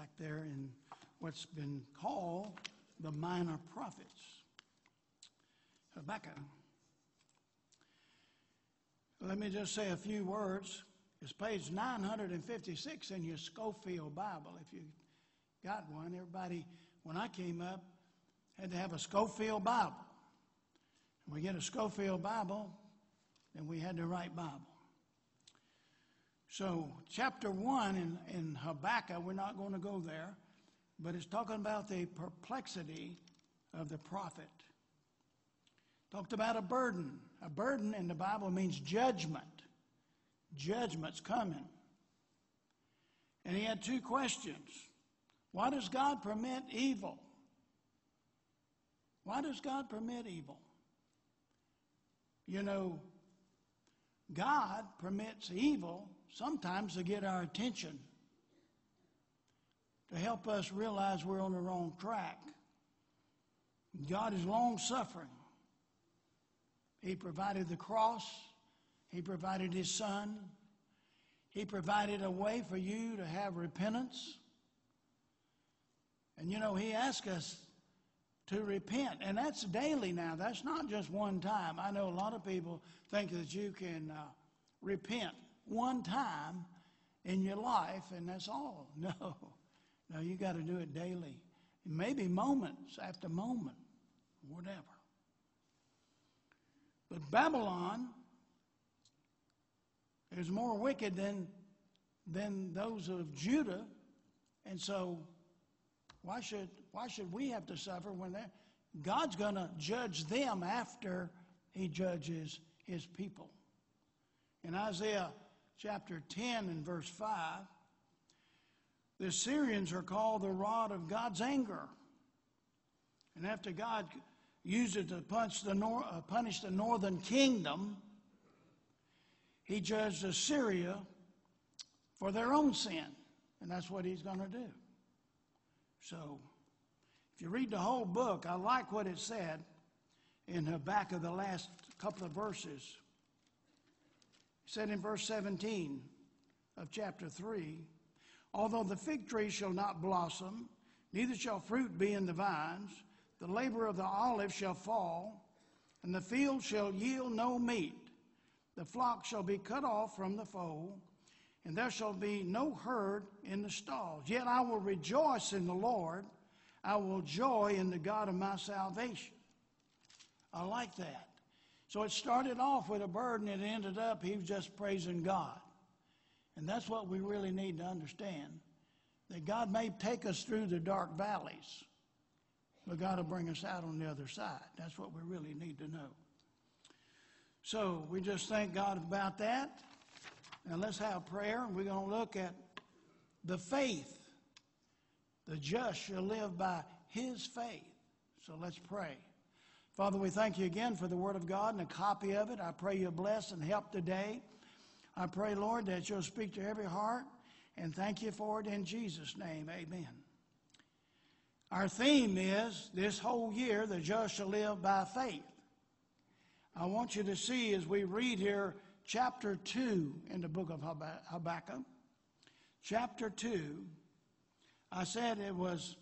back there in what's been called the minor prophets. Habakkuk. Let me just say a few words. It's page 956 in your Scofield Bible. If you got one, everybody, when I came up, had to have a Scofield Bible. And we get a Scofield Bible, then we had the right Bible. So chapter 1 in Habakkuk, we're not going to go there, but it's talking about the perplexity of the prophet. Talked about a burden. A burden in the Bible means judgment. Judgment's coming. And he had two questions. Why does God permit evil? Why does God permit evil? You know, God permits evil sometimes to get our attention, to help us realize we're on the wrong track. God is long-suffering. He provided the cross. He provided His Son. He provided a way for you to have repentance. And you know, He asks us to repent. And that's daily now. That's not just one time. I know a lot of people think that you can repent one time in your life and that's all. No. No, you got to do it daily. Maybe moments after moment, whatever. But Babylon is more wicked than those of Judah, and so why should we have to suffer when God's going to judge them after He judges His people? In Isaiah chapter 10 and verse 5, the Assyrians are called the rod of God's anger. And after God used it to punish the northern kingdom, He judged Assyria for their own sin. And that's what He's going to do. So, if you read the whole book, I like what it said in Habakkuk, the last couple of verses. It said in verse 17 of chapter 3, although the fig tree shall not blossom, neither shall fruit be in the vines, the labor of the olive shall fall, and the field shall yield no meat. The flock shall be cut off from the fold, and there shall be no herd in the stalls. Yet I will rejoice in the Lord. I will joy in the God of my salvation. I like that. So it started off with a burden, and it ended up he was just praising God. And that's what we really need to understand, that God may take us through the dark valleys, but God will bring us out on the other side. That's what we really need to know. So we just thank God about that. Now let's have prayer, and we're going to look at the faith. The just shall live by his faith. So let's pray. Father, we thank you again for the Word of God and a copy of it. I pray you bless and help today. I pray, Lord, that you'll speak to every heart, and thank you for it in Jesus' name. Amen. Our theme is, this whole year, the just shall live by faith. I want you to see as we read here chapter 2 in the book of Habakkuk. Chapter 2, I said it was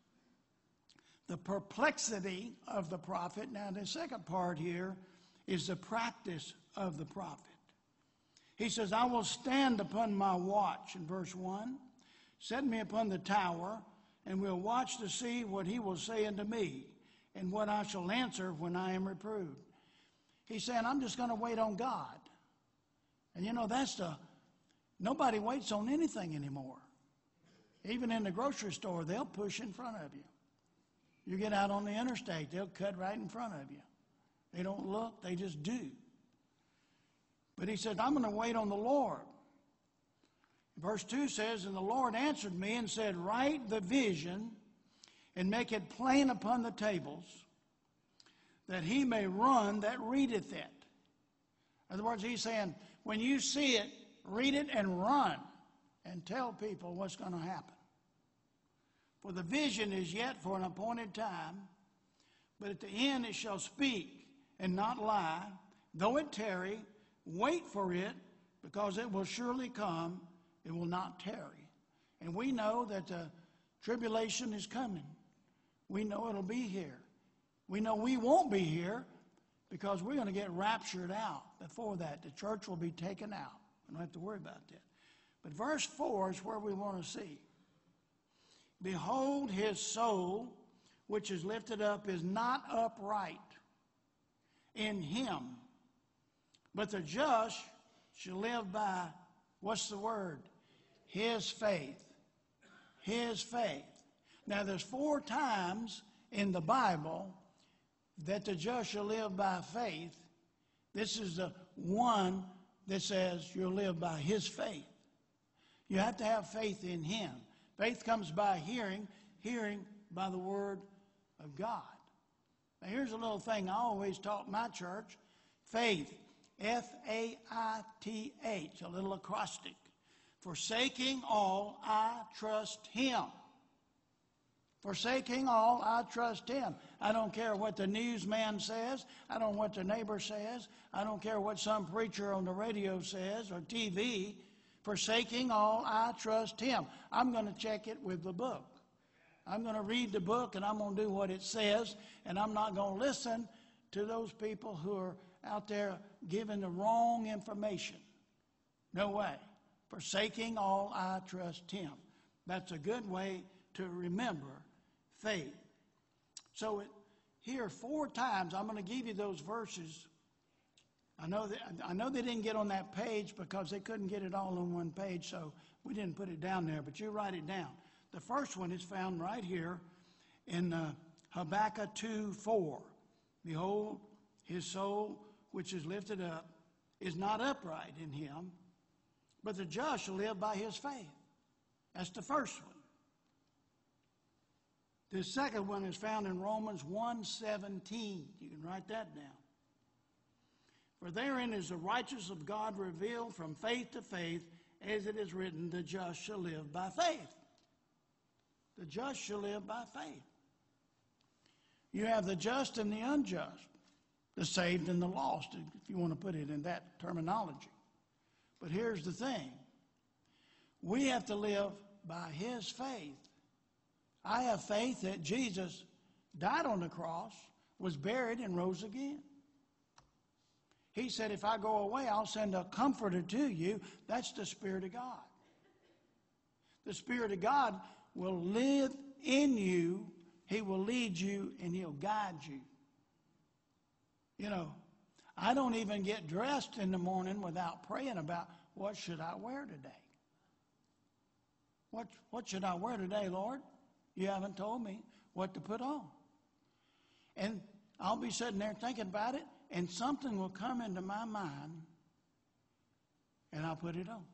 the perplexity of the prophet. Now the second part here is the practice of the prophet. He says, I will stand upon my watch, in verse 1. Set me upon the tower, and will watch to see what he will say unto me, and what I shall answer when I am reproved. He's saying, I'm just going to wait on God. And you know, nobody waits on anything anymore. Even in the grocery store, they'll push in front of you. You get out on the interstate, they'll cut right in front of you. They don't look, they just do. But he said, I'm going to wait on the Lord. Verse 2 says, and the Lord answered me and said, write the vision and make it plain upon the tables, that he may run that readeth it. In other words, he's saying, when you see it, read it and run and tell people what's going to happen. For the vision is yet for an appointed time, but at the end it shall speak and not lie. Though it tarry, wait for it, because it will surely come. It will not tarry. And we know that Tribulation is coming. We know it'll be here. We know we won't be here because we're going to get raptured out before that. The church will be taken out. We don't have to worry about that. But verse 4 is where we want to see. Behold, his soul, which is lifted up, is not upright in him, but the just shall live by, what's the word? His faith. His faith. Now there's 4 times in the Bible that the just shall live by faith. This is the one that says you'll live by his faith. You have to have faith in him. Faith comes by hearing, hearing by the word of God. Now here's a little thing I always taught my church. Faith, F-A-I-T-H, a little acrostic. Forsaking all, I trust him. Forsaking all, I trust him. I don't care what the newsman says. I don't know what the neighbor says. I don't care what some preacher on the radio says or TV. Forsaking all, I trust him. I'm going to check it with the book. I'm going to read the book and I'm going to do what it says, and I'm not going to listen to those people who are out there giving the wrong information. No way. Forsaking all, I trust him. That's a good way to remember faith. So here 4 times, I'm going to give you those verses. I know they didn't get on that page because they couldn't get it all on one page, so we didn't put it down there, but you write it down. The first one is found right here in Habakkuk 2:4. Behold, his soul, which is lifted up, is not upright in him, but the just shall live by his faith. That's the first one. The second one is found in Romans 1:17. You can write that down. For therein is the righteousness of God revealed from faith to faith, as it is written, the just shall live by faith. The just shall live by faith. You have the just and the unjust, the saved and the lost, if you want to put it in that terminology. But here's the thing. We have to live by his faith. I have faith that Jesus died on the cross, was buried, and rose again. He said, if I go away, I'll send a comforter to you. That's the Spirit of God. The Spirit of God will live in you. He will lead you, and he'll guide you. You know, I don't even get dressed in the morning without praying about what should I wear today. What should I wear today, Lord? You haven't told me what to put on. And I'll be sitting there thinking about it, and something will come into my mind, and I'll put it on.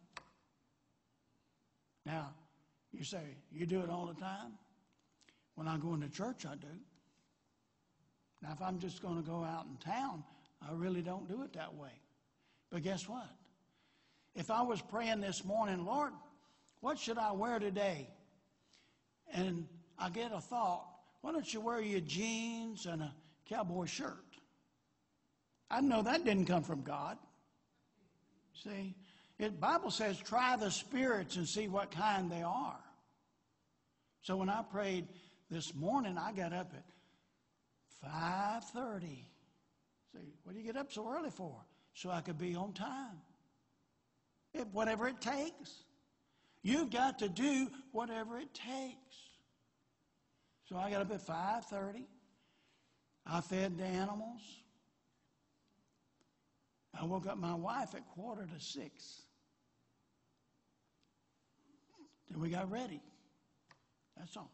Now, you say, you do it all the time? When I go into church, I do. Now, if I'm just going to go out in town, I really don't do it that way. But guess what? If I was praying this morning, Lord, what should I wear today? And I get a thought, why don't you wear your jeans and a cowboy shirt? I know that didn't come from God. See, the Bible says, try the spirits and see what kind they are. So when I prayed this morning, I got up at 5:30. See, what do you get up so early for? So I could be on time. Whatever it takes. You've got to do whatever it takes. So I got up at 5:30. I fed the animals. I woke up my wife at 5:45. Then we got ready. That's all.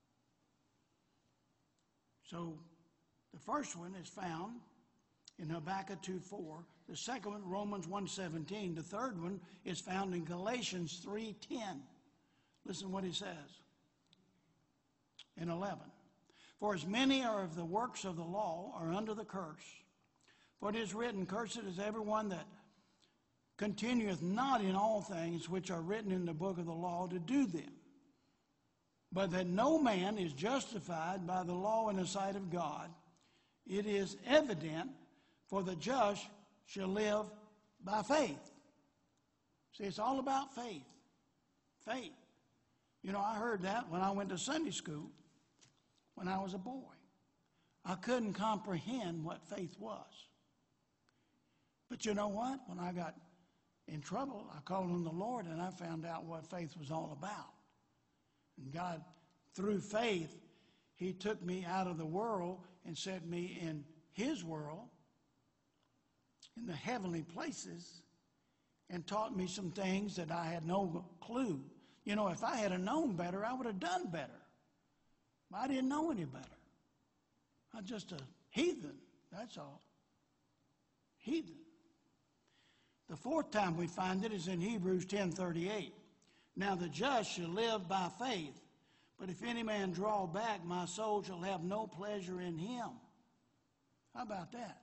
So the first one is found in Habakkuk 2:4. The second one, Romans 1:17. The third one is found in Galatians 3:10. Listen what he says. In 11. For as many are of the works of the law are under the curse. For it is written, cursed is everyone that continueth not in all things which are written in the book of the law to do them. But that no man is justified by the law in the sight of God. It is evident, for the just shall live by faith. See, it's all about faith. Faith. You know, I heard that when I went to Sunday school when I was a boy. I couldn't comprehend what faith was. But you know what? When I got in trouble, I called on the Lord and I found out what faith was all about. And God, through faith, He took me out of the world and set me in His world, in the heavenly places, and taught me some things that I had no clue. You know, if I had known better, I would have done better. I didn't know any better. I'm just a heathen, that's all. Heathen. The fourth time we find it is in Hebrews 10:38. Now the just shall live by faith, but if any man draw back, my soul shall have no pleasure in him. How about that?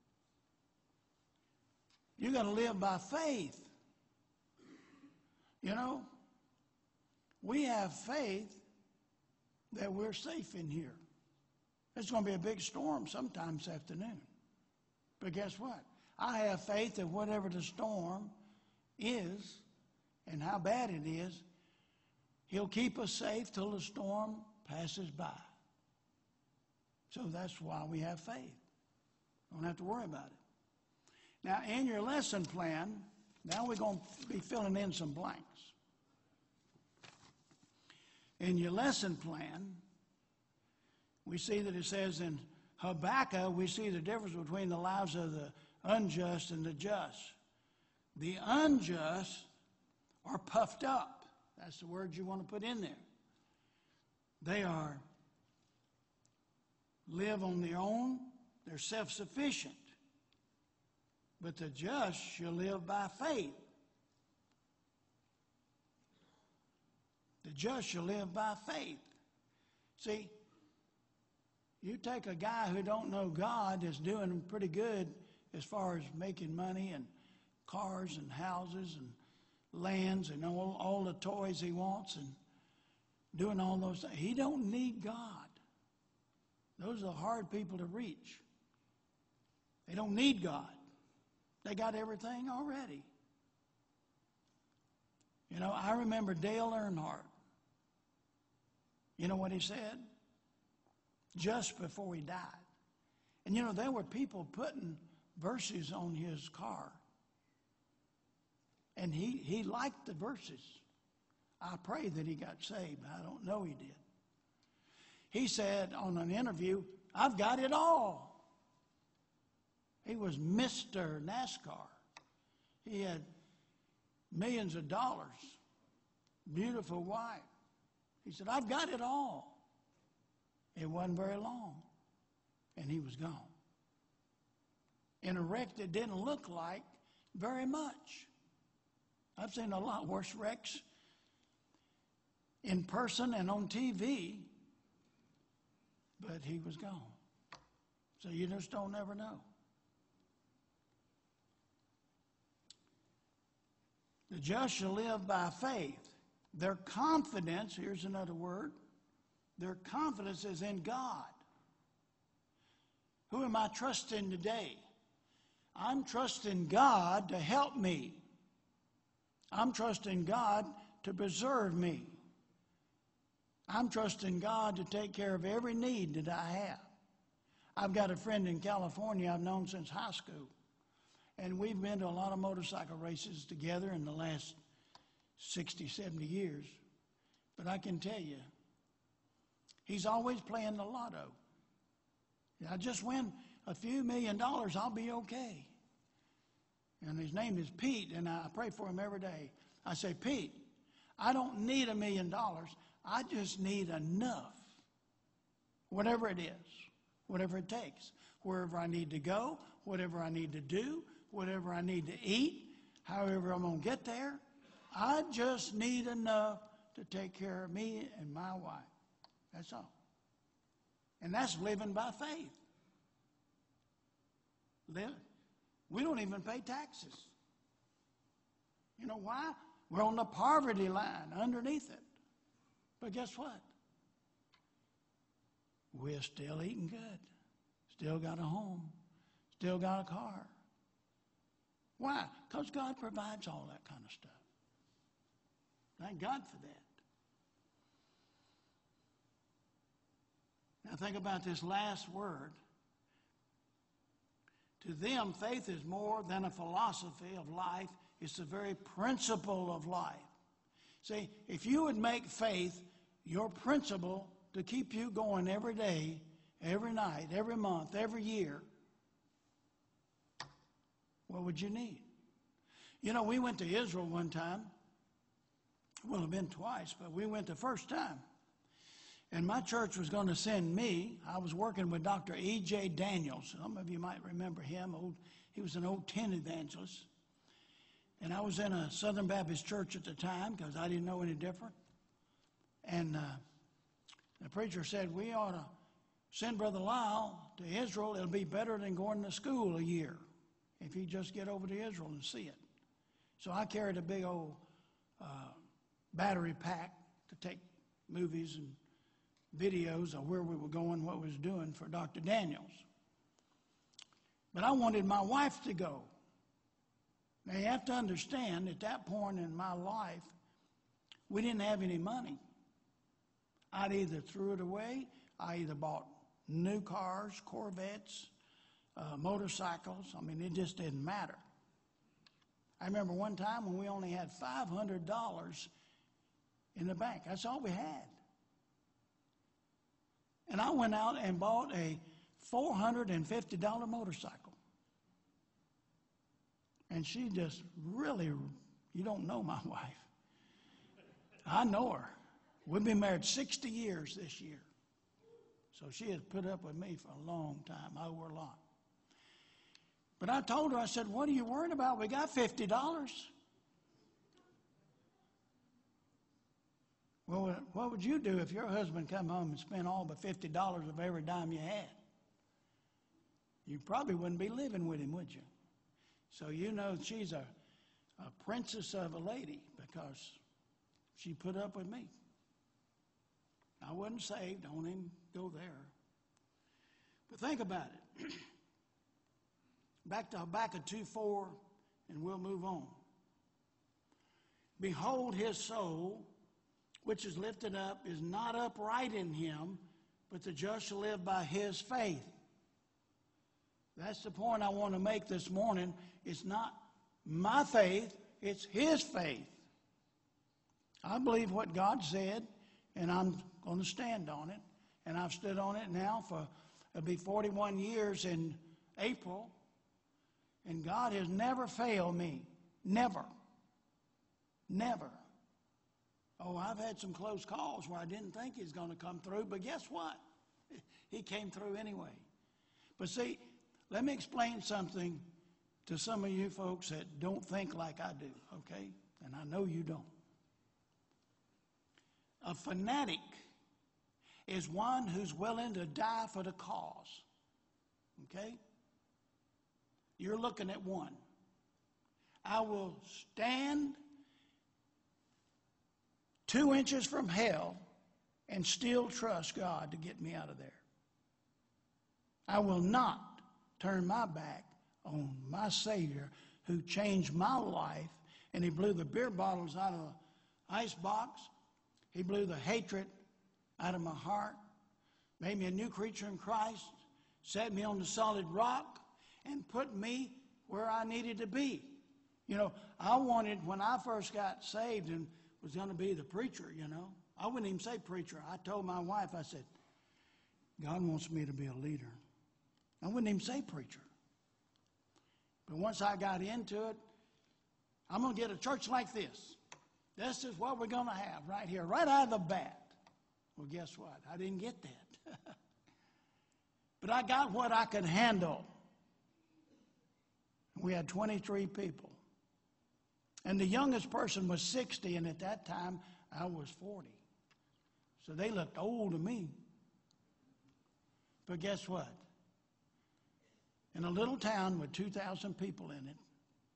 You're going to live by faith. You know, we have faith that we're safe in here. It's going to be a big storm sometime this afternoon. But guess what? I have faith that whatever the storm is and how bad it is, He'll keep us safe till the storm passes by. So that's why we have faith. Don't have to worry about it. Now, in your lesson plan, now we're going to be filling in some blanks. In your lesson plan, we see that it says in Habakkuk, we see the difference between the lives of the unjust and the just. The unjust are puffed up. That's the word you want to put in there. They live on their own. They're self-sufficient. But the just shall live by faith. The just shall live by faith. See, you take a guy who don't know God that's doing pretty good as far as making money and cars and houses and lands and all the toys he wants and doing all those things. He don't need God. Those are hard people to reach. They don't need God. They got everything already. You know, I remember Dale Earnhardt. You know what he said? Just before he died. And you know, there were people putting verses on his car. And he liked the verses. I pray that he got saved. I don't know he did. He said on an interview, I've got it all. He was Mr. NASCAR. He had millions of dollars, beautiful wife. He said, I've got it all. It wasn't very long, and he was gone. In a wreck that didn't look like very much. I've seen a lot worse wrecks in person and on TV, but he was gone. So you just don't ever know. The just shall live by faith. Their confidence, here's another word, their confidence is in God. Who am I trusting today? I'm trusting God to help me. I'm trusting God to preserve me. I'm trusting God to take care of every need that I have. I've got a friend in California I've known since high school. And we've been to a lot of motorcycle races together in the last 60, 70 years. But I can tell you, he's always playing the lotto. I just win a few $1 million, I'll be okay. And his name is Pete, and I pray for him every day. I say, Pete, I don't need $1 million. I just need enough. Whatever it is, whatever it takes. Wherever I need to go, whatever I need to do, whatever I need to eat, however I'm going to get there. I just need enough to take care of me and my wife. That's all. And that's living by faith. We don't even pay taxes. You know why? We're on the poverty line underneath it. But guess what? We're still eating good. Still got a home. Still got a car. Why? Because God provides all that kind of stuff. Thank God for that. Now think about this last word. To them, faith is more than a philosophy of life. It's the very principle of life. See, if you would make faith your principle to keep you going every day, every night, every month, every year, what would you need? You know, we went to Israel one time. Well, it's been twice, but we went the first time. And my church was going to send me. I was working with Dr. E.J. Daniels. Some of you might remember him. He was an old tent evangelist. And I was in a Southern Baptist church at the time because I didn't know any different. And the preacher said, we ought to send Brother Lyle to Israel. It'll be better than going to school a year if he just get over to Israel and see it. So I carried a big old battery pack to take movies and videos of where we were going, what we was doing for Dr. Daniels. But I wanted my wife to go. Now you have to understand, at that point in my life, we didn't have any money. I'd either threw it away, I either bought new cars, Corvettes, motorcycles. I mean, it just didn't matter. I remember one time when we only had $500 in the bank. That's all we had. And I went out and bought a $450 motorcycle. And she just really, you don't know my wife. I know her. We've been married 60 years this year. So she has put up with me for a long time, over a lot. But I told her, I said, what are you worried about? We got $50. Well, what would you do if your husband come home and spent all but $50 of every dime you had? You probably wouldn't be living with him, would you? So you know she's a princess of a lady because she put up with me. I wasn't saved. Don't even go there. But think about it. Back to Habakkuk 2:4, and we'll move on. Behold, his soul, which is lifted up, is not upright in him, but the just shall live by his faith. That's the point I want to make this morning. It's not my faith, it's his faith. I believe what God said, and I'm going to stand on it. And I've stood on it now for, it'll be 41 years in April. And God has never failed me. Never. Never. Oh, I've had some close calls where I didn't think he was going to come through, but guess what? He came through anyway. But see, let me explain something to some of you folks that don't think like I do, okay? And I know you don't. A fanatic is one who's willing to die for the cause, okay? You're looking at one. I will stand 2 inches from hell and still trust God to get me out of there. I will not turn my back on my Savior who changed my life, and he blew the beer bottles out of the ice box. He blew the hatred out of my heart, made me a new creature in Christ, set me on the solid rock, and put me where I needed to be. You know, I wanted, when I first got saved and was going to be the preacher, you know, I wouldn't even say preacher. I told my wife, I said, God wants me to be a leader. I wouldn't even say preacher. But once I got into it, I'm going to get a church like this. This is what we're going to have right here, right out of the bat. Well, guess what? I didn't get that. But I got what I could handle. We had 23 people. And the youngest person was 60, and at that time, I was 40. So they looked old to me. But guess what? In a little town with 2,000 people in it,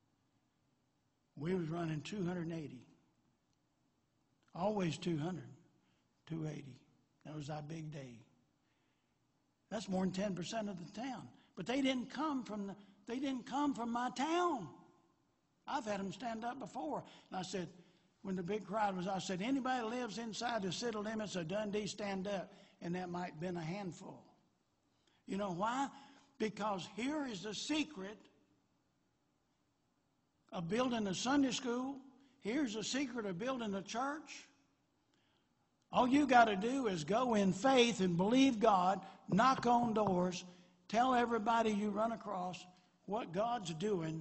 we was running 280. Always 200, 280. That was our big day. That's more than 10% of the town. But they didn't come from my town. I've had them stand up before. And I said, when the big crowd was, I said, anybody that lives inside the city limits of Dundee, stand up. And that might have been a handful. You know why? Because here is the secret of building a Sunday school. Here's the secret of building a church. All you got to do is go in faith and believe God, knock on doors, tell everybody you run across what God's doing.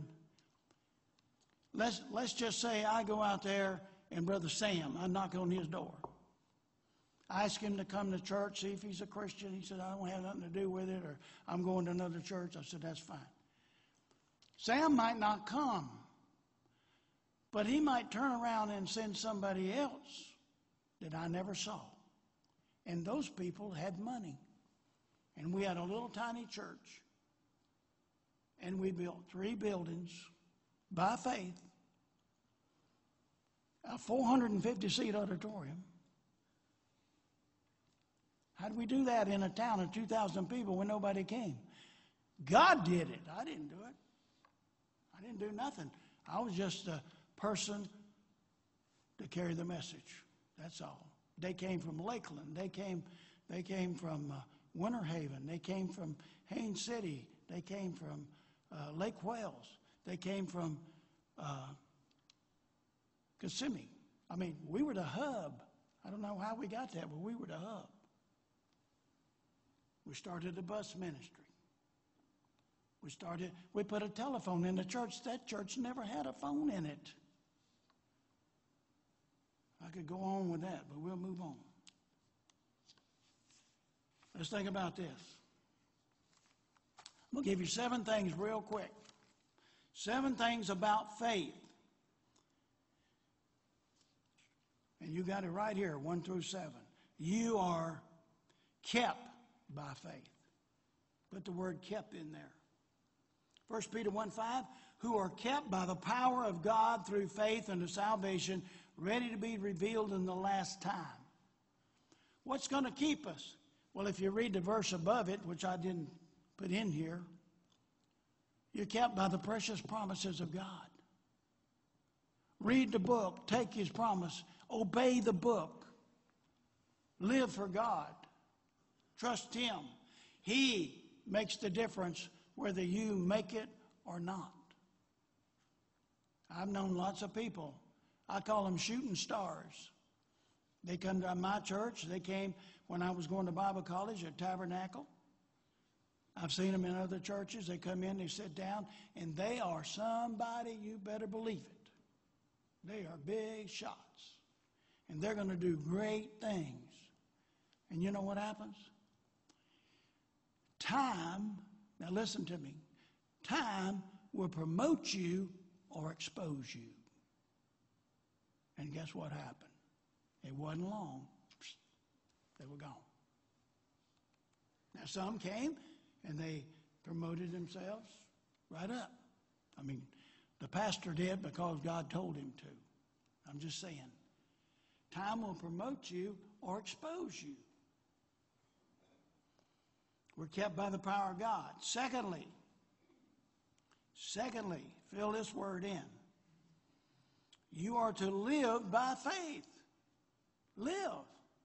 Let's just say I go out there and Brother Sam, I knock on his door. I asked him to come to church, see if he's a Christian. He said, I don't have nothing to do with it, or I'm going to another church. I said, that's fine. Sam might not come, but he might turn around and send somebody else that I never saw. And those people had money. And we had a little tiny church. And we built 3 buildings by faith, a 450-seat auditorium. How did we do that in a town of 2,000 people when nobody came? God did it. I didn't do it. I didn't do nothing. I was just a person to carry the message. That's all. They came from Lakeland. They came from Winter Haven. They came from Haines City. They came from Lake Wales. They came from Kissimmee. I mean, we were the hub. I don't know how we got that, but we were the hub. We started a bus ministry. We put a telephone in the church. That church never had a phone in it. I could go on with that, but we'll move on. Let's think about this. I'm going to give you 7 things real quick. 7 things about faith. And you got it right here, 1 through 7. You are kept by faith. Put the word kept in there. 1 Peter 1:5, who are kept by the power of God through faith unto salvation, ready to be revealed in the last time. What's going to keep us? Well, if you read the verse above it, which I didn't put in here, you're kept by the precious promises of God. Read the book, take his promise, obey the book, live for God, trust him. He makes the difference whether you make it or not. I've known lots of people. I call them shooting stars. They come to my church. They came when I was going to Bible college at Tabernacle. I've seen them in other churches. They come in, they sit down, and they are somebody, you better believe it. They are big shots. And they're going to do great things. And you know what happens? Time, now listen to me, time will promote you or expose you. And guess what happened? It wasn't long. They were gone. Now some came and they promoted themselves right up. I mean, the pastor did because God told him to. I'm just saying. Time will promote you or expose you. We're kept by the power of God. Secondly, fill this word in. You are to live by faith. Live.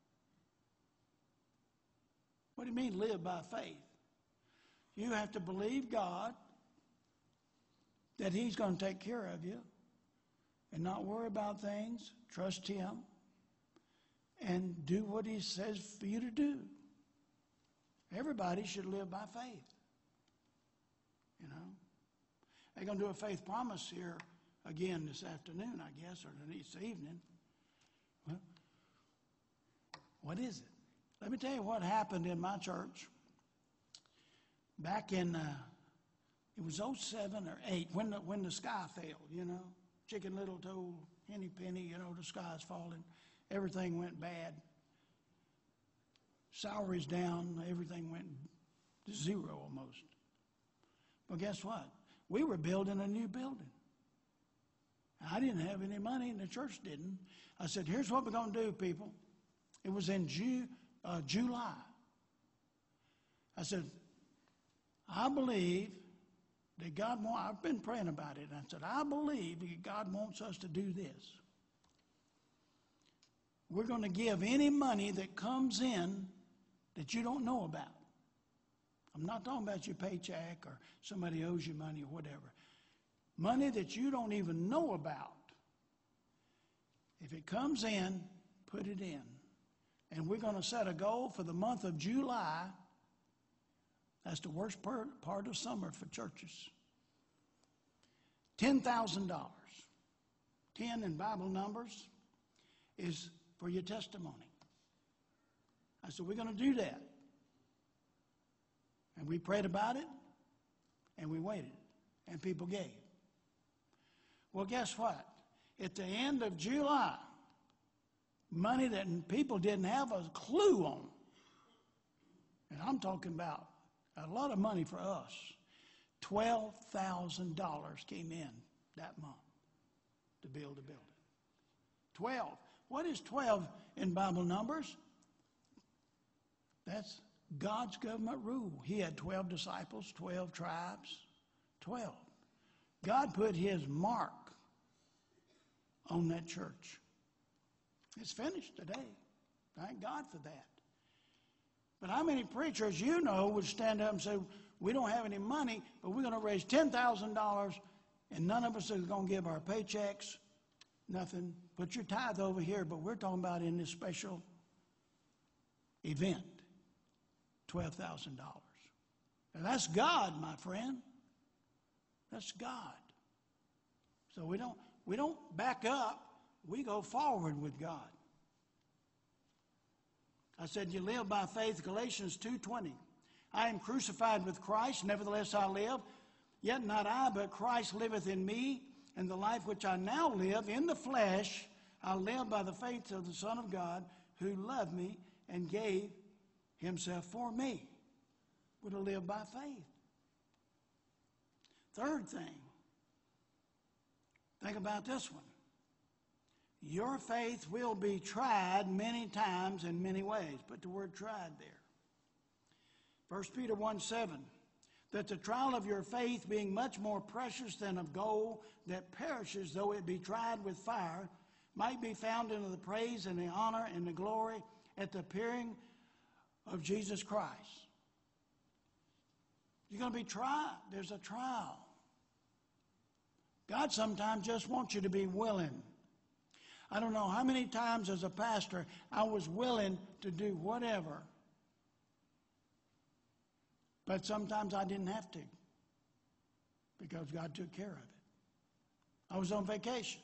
What do you mean live by faith? You have to believe God that he's going to take care of you and not worry about things. Trust him and do what he says for you to do. Everybody should live by faith. You know? They're going to do a faith promise here again this afternoon, I guess, or this evening. Well, what is it? Let me tell you what happened in my church back in, it was 07 or 08, when the sky fell, you know. Chicken Little told Henny Penny, you know, the sky's falling. Everything went bad. Salaries down, everything went to zero almost. But guess what? We were building a new building. I didn't have any money, and the church didn't. I said, here's what we're going to do, people. It was in July. I said, I believe that God wants, I've been praying about it, and I said, I believe that God wants us to do this. we're going to give any money that comes in that you don't know about. I'm not talking about your paycheck or somebody owes you money or whatever. Money that you don't even know about. If it comes in, put it in. And we're going to set a goal for the month of July. That's the worst part of summer for churches. $10,000. 10 in Bible numbers is for your testimony. I said, we're going to do that. And we prayed about it, and we waited, and people gave. Well, guess what? At the end of July, money that people didn't have a clue on, and I'm talking about a lot of money for us, $12,000 came in that month to build the building. 12. What is 12 in Bible numbers? That's God's government rule. He had 12 disciples, 12 tribes, 12. God put his mark on that church. It's finished today. Thank God for that. But how many preachers you know would stand up and say, we don't have any money, but we're going to raise $10,000 and none of us is going to give our paychecks, nothing. Put your tithe over here, but we're talking about in this special event, $12,000. Now that's God, my friend. That's God. So we don't back up. We go forward with God. I said, you live by faith, Galatians 2:20. I am crucified with Christ, nevertheless I live. Yet not I, but Christ liveth in me. And the life which I now live in the flesh, I live by the faith of the Son of God, who loved me and gave himself for me. We're to live by faith. Third thing, think about this one. Your faith will be tried many times in many ways. Put the word tried there. 1 Peter 1:7, that the trial of your faith, being much more precious than of gold that perishes, though it be tried with fire, might be found in the praise and the honor and the glory at the appearing of Jesus Christ. You're going to be tried. There's a trial. God sometimes just wants you to be willing. I don't know how many times as a pastor I was willing to do whatever. But sometimes I didn't have to because God took care of it. I was on vacation.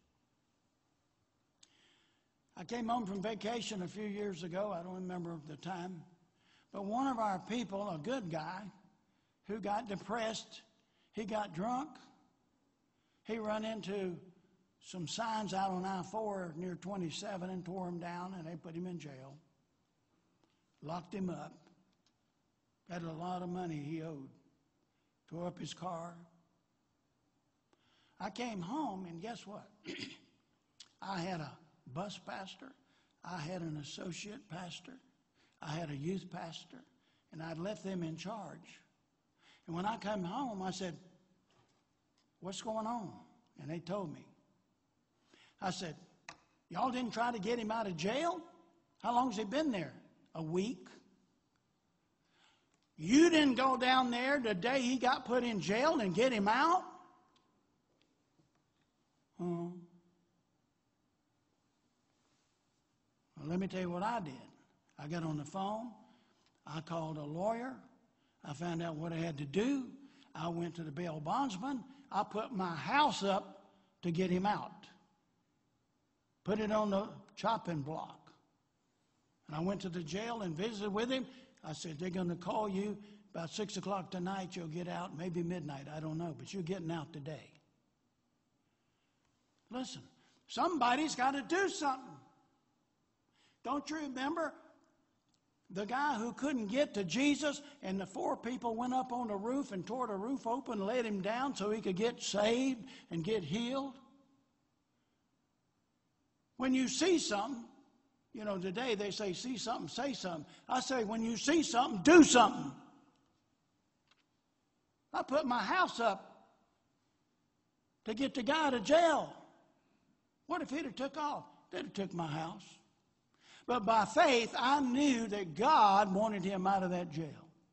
I came home from vacation a few years ago. I don't remember the time. But one of our people, a good guy, who got depressed, he got drunk. He ran into some signs out on I-4 near 27 and tore him down, and they put him in jail. Locked him up. Had a lot of money he owed. Tore up his car. I came home, and guess what? I had a bus pastor. I had an associate pastor. I had a youth pastor. And I'd left them in charge. And when I came home, I said, what's going on? And they told me. I said, y'all didn't try to get him out of jail? How long has he been there? A week. You didn't go down there the day he got put in jail and get him out? Well, let me tell you what I did. I got on the phone. I called a lawyer. I found out what I had to do. I went to the bail bondsman. I put my house up to get him out. Put it on the chopping block. And I went to the jail and visited with him. I said, they're going to call you about 6 o'clock tonight. You'll get out, maybe midnight. I don't know, but you're getting out today. Listen, somebody's got to do something. Don't you remember the guy who couldn't get to Jesus and the 4 people went up on the roof and tore the roof open and let him down so he could get saved and get healed? When you see something, you know, today they say, see something, say something. I say, when you see something, do something. I put my house up to get the guy out of jail. What if he'd have took off? They'd have took my house. But by faith, I knew that God wanted him out of that jail.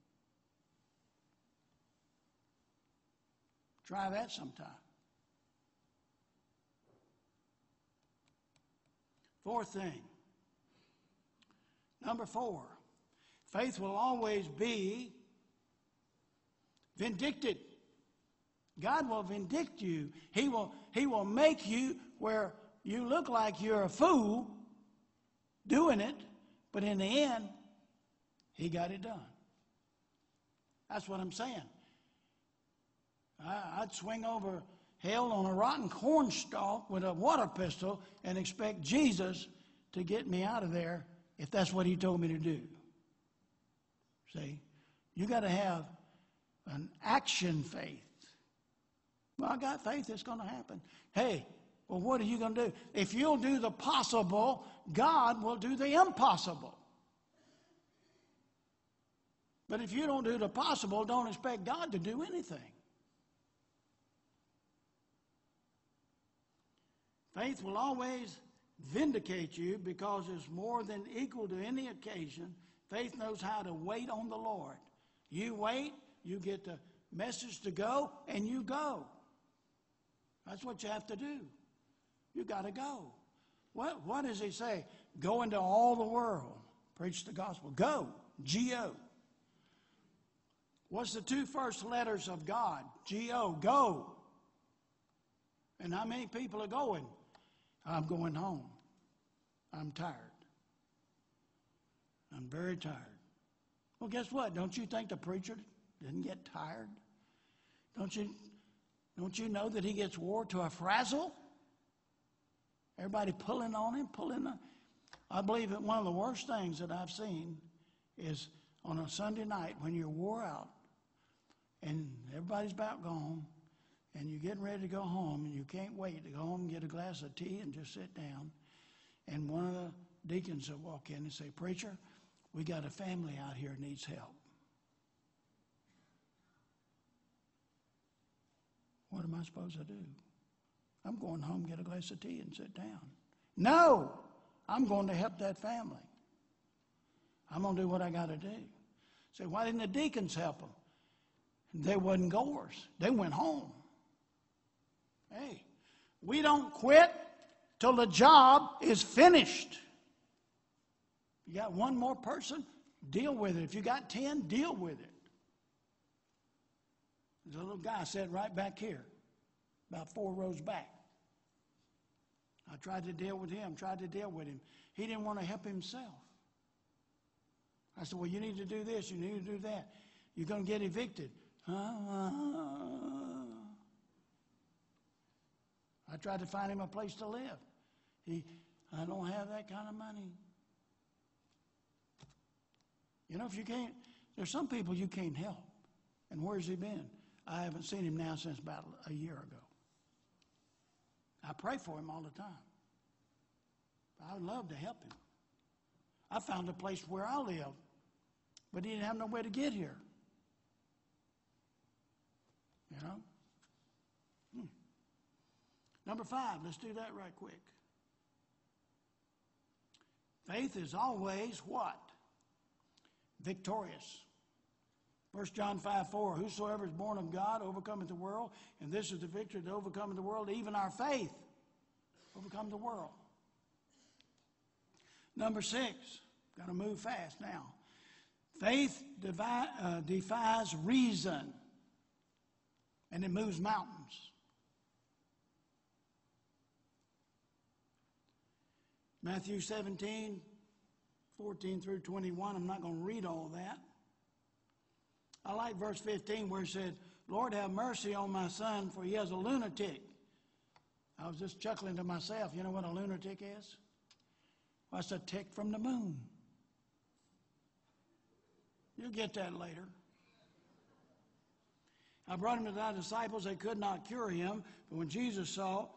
Try that sometime. Fourth thing. Number 4. Faith will always be vindicted. God will vindict you. He will make you where you look like you're a fool doing it, but in the end, he got it done. That's what I'm saying. I'd swing over hell on a rotten cornstalk with a water pistol and expect Jesus to get me out of there if that's what he told me to do. See, you got to have an action faith. Well, I got faith it's going to happen. Hey, well, what are you going to do? If you'll do the possible, God will do the impossible. But if you don't do the possible, don't expect God to do anything. Faith will always vindicate you because it's more than equal to any occasion. Faith knows how to wait on the Lord. You wait, you get the message to go, and you go. That's what you have to do. You got to go. What does he say? Go into all the world. Preach the gospel. Go. G-O. What's the 2 first letters of God? G-O. Go. And how many people are going? I'm going home. I'm tired. I'm very tired. Well, guess what? Don't you think the preacher didn't get tired? Don't you know that he gets wore to a frazzle? Everybody pulling on him, pulling on. I believe that one of the worst things that I've seen is on a Sunday night when you're wore out and everybody's about gone and you're getting ready to go home and you can't wait to go home and get a glass of tea and just sit down. And one of the deacons will walk in and say, "Preacher, we got a family out here that needs help." What am I supposed to do? I'm going home, get a glass of tea, and sit down. No, I'm going to help that family. I'm going to do what I got to do. Say, why didn't the deacons help them? They wasn't goers. They went home. Hey, we don't quit till the job is finished. You got one more person, deal with it. If you got 10, deal with it. There's a little guy sitting right back here, about 4 rows back. I tried to deal with him. He didn't want to help himself. I said, well, you need to do this, you need to do that. You're going to get evicted. I tried to find him a place to live. I don't have that kind of money. You know, if you can't, there's some people you can't help. And where's he been? I haven't seen him now since about a year ago. I pray for him all the time. I would love to help him. I found a place where I live, but he didn't have no way to get here. You know? Number 5, let's do that right quick. Faith is always what? Victorious. 1 John 5:4, whosoever is born of God overcometh the world, and this is the victory that overcometh the world, even our faith overcome the world. Number 6, got to move fast now. Faith defies reason, and it moves mountains. Matthew 17:14 through 21, I'm not going to read all that. I like verse 15 where it said, Lord, have mercy on my son, for he has a lunatic. I was just chuckling to myself. You know what a lunatic is? Well, it's a tick from the moon. You'll get that later. I brought him to thy disciples. They could not cure him. But when Jesus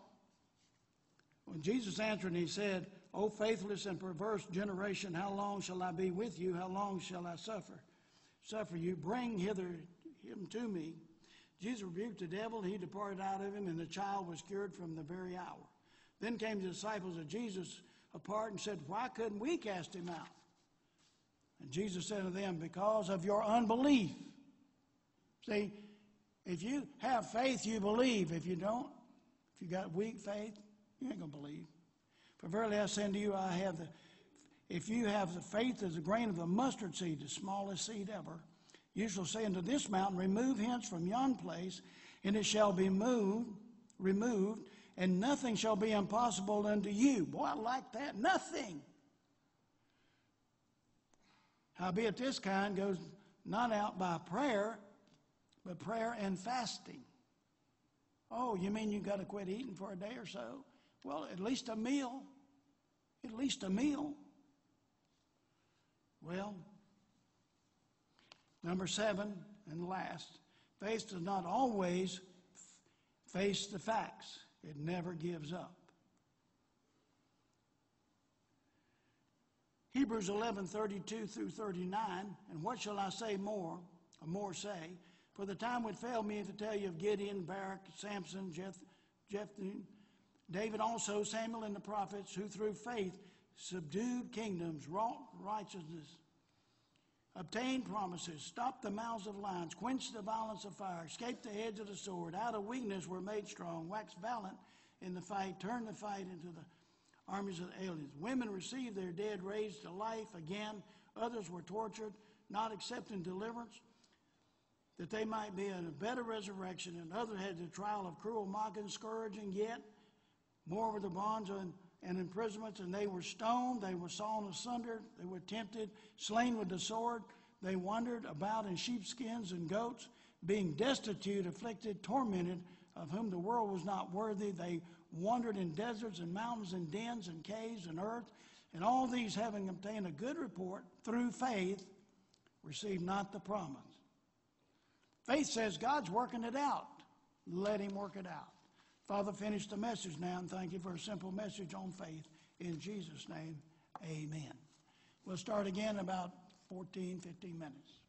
answered and he said, O faithless and perverse generation, how long shall I be with you? How long shall I suffer you? Bring hither him to me. Jesus rebuked the devil. He departed out of him, and the child was cured from the very hour. Then came the disciples of Jesus apart and said, why couldn't we cast him out? And Jesus said to them, because of your unbelief. See, if you have faith, you believe. If you don't, if you got weak faith, you ain't going to believe. For verily I say unto you, if you have the faith as a grain of a mustard seed, the smallest seed ever, you shall say unto this mountain, remove hence from yon place, and it shall be removed, and nothing shall be impossible unto you. Boy, I like that. Nothing. Howbeit this kind goes not out by prayer, but prayer and fasting. Oh, you mean you got to quit eating for a day or so? Well, at least a meal. At least a meal. Well, number 7 and last, faith does not always face the facts. It never gives up. Hebrews 11:32 through 39, and what shall I say more, or more say? For the time would fail me to tell you of Gideon, Barak, Samson, Jephthah, David also, Samuel and the prophets, who through faith subdued kingdoms, wrought righteousness, obtained promises, stopped the mouths of lions, quenched the violence of fire, escaped the edge of the sword, out of weakness were made strong, waxed valiant in the fight, turned the fight into the armies of the aliens. Women received their dead raised to life again. Others were tortured, not accepting deliverance, that they might be in a better resurrection. And others had the trial of cruel mocking, scourging, yet more were the bonds and imprisonments, and they were stoned, they were sawn asunder, they were tempted, slain with the sword. They wandered about in sheepskins and goats, being destitute, afflicted, tormented, of whom the world was not worthy. They wandered in deserts and mountains and dens and caves and earth, and all these, having obtained a good report through faith, received not the promise. Faith says God's working it out. Let him work it out. Father, finish the message now, and thank you for a simple message on faith. In Jesus' name, amen. We'll start again in about 14, 15 minutes.